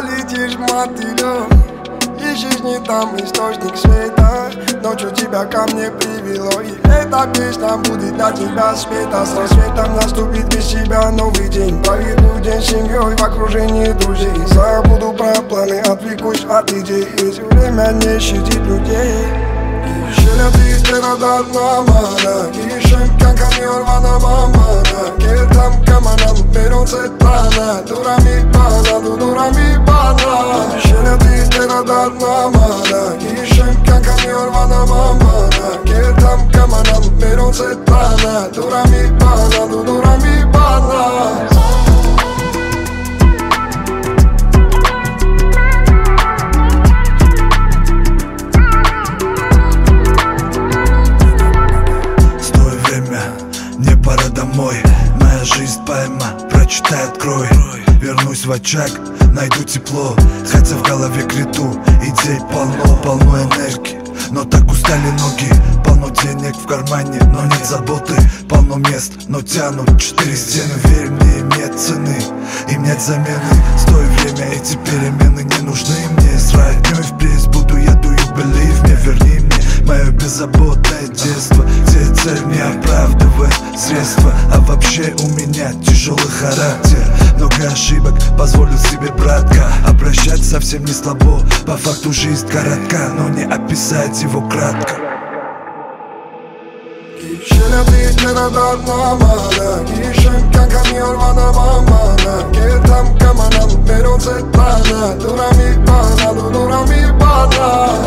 летишь мотылем, ищешь не там источник света. Ночью тебя ко мне привело, и эта песня будет для тебя света. С рассветом наступит без тебя новый день. Проведу день с семьей в окружении друзей. Забуду про планы, отвлекусь от идей, ведь время не щадит людей. Kişiler terada namana, kişem kanka yorvana mamana. Kertam kamanam peron setana, durami bana, durami bana. Kişiler terada namana, kişem kanka yorvana mamana. Kertam kamanam peron setana, durami bana, durami bana. Мне пора домой, моя жизнь поэма, прочитай, открой. Вернусь в очаг, найду тепло, хотя в голове криту идей полно, полно энергии, но так устали ноги. Полно денег в кармане, но нет заботы. Полно мест, но тянут 4 стены. Верь мне, им нет цены, им нет замены. Стой, время, эти перемены не нужны мне. С роднёй впредь буду я do you believe me. Верни мне мое беззаботное детство, где цель не оправдывает средства. А вообще у меня тяжелый характер, много ошибок позволил себе, братка. Обращать совсем не слабо, по факту жизнь коротка, но не описать его кратко. Kişiler terada namana, kişem kanka yorvana mamana. Kertam kamanam peron setana, durami bana, durami bana.